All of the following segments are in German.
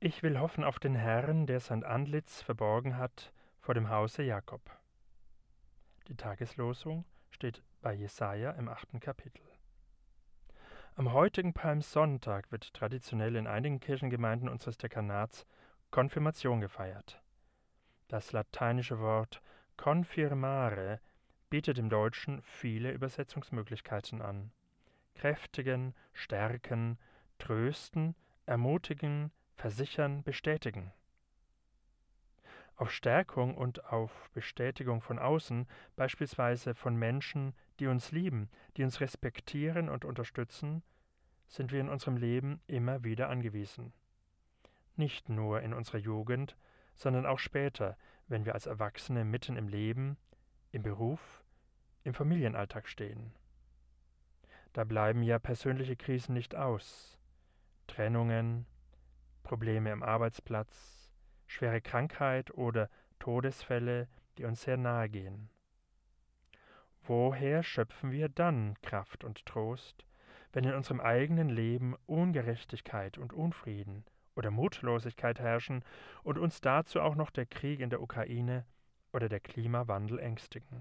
Ich will hoffen auf den Herrn, der sein Antlitz verborgen hat vor dem Hause Jakob. Die Tageslosung steht bei Jesaja im 8. Kapitel. Am heutigen Palmsonntag wird traditionell in einigen Kirchengemeinden unseres Dekanats Konfirmation gefeiert. Das lateinische Wort confirmare bietet im Deutschen viele Übersetzungsmöglichkeiten an. Kräftigen, stärken, trösten, ermutigen, versichern, bestätigen. Auf Stärkung und auf Bestätigung von außen, beispielsweise von Menschen, die uns lieben, die uns respektieren und unterstützen, sind wir in unserem Leben immer wieder angewiesen. Nicht nur in unserer Jugend, sondern auch später, wenn wir als Erwachsene mitten im Leben, im Beruf, im Familienalltag stehen. Da bleiben ja persönliche Krisen nicht aus. Trennungen, Probleme am Arbeitsplatz, schwere Krankheit oder Todesfälle, die uns sehr nahe gehen. Woher schöpfen wir dann Kraft und Trost, wenn in unserem eigenen Leben Ungerechtigkeit und Unfrieden oder Mutlosigkeit herrschen und uns dazu auch noch der Krieg in der Ukraine oder der Klimawandel ängstigen?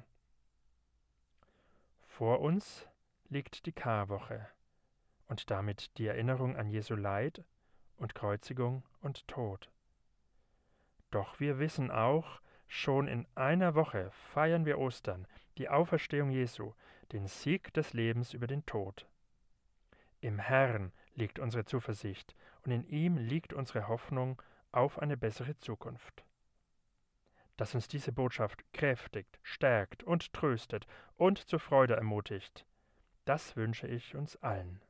Vor uns liegt die Karwoche und damit die Erinnerung an Jesu Leid und Kreuzigung und Tod. Doch wir wissen auch, schon in einer Woche feiern wir Ostern, die Auferstehung Jesu, den Sieg des Lebens über den Tod. Im Herrn liegt unsere Zuversicht und in ihm liegt unsere Hoffnung auf eine bessere Zukunft. Dass uns diese Botschaft kräftigt, stärkt und tröstet und zur Freude ermutigt, das wünsche ich uns allen.